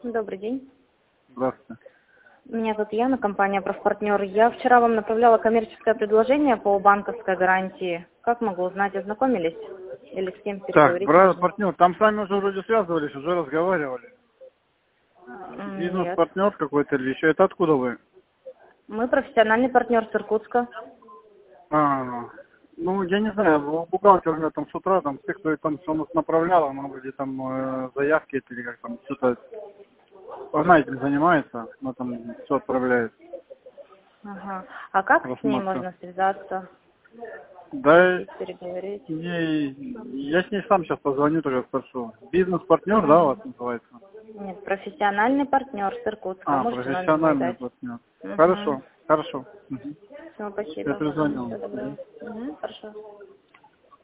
Добрый день. Здравствуйте. Меня зовут Яна, компания «Профпартнер». Я вчера вам направляла коммерческое предложение по банковской гарантии. Как могу узнать, ознакомились? Или с кем Так, переговорить брат, нужно? партнер, там с вами уже вроде связывались, уже разговаривали. Нет. Бизнес-партнер какой-то или еще. Это откуда вы? Мы профессиональный партнер с Иркутска. Ну, я не знаю, бухгалтер у меня там с утра, там, те, кто там все нас направлял, он вроде там заявки или как там, что-то, знаете, занимается, но там все отправляет, Ага. А как с ней просмотр. можно связаться? Да, Переговорить? я с ней сам сейчас позвоню, тогда спрошу. Бизнес-партнер, да, у вас Мгм. называется? Нет, профессиональный партнер с Иркутска. Можете номер мой Профессиональный дать? партнер. Угу. Хорошо, хорошо. Мгм. Все, Я спасибо. перезвоню. Всего доброго. Угу, хорошо.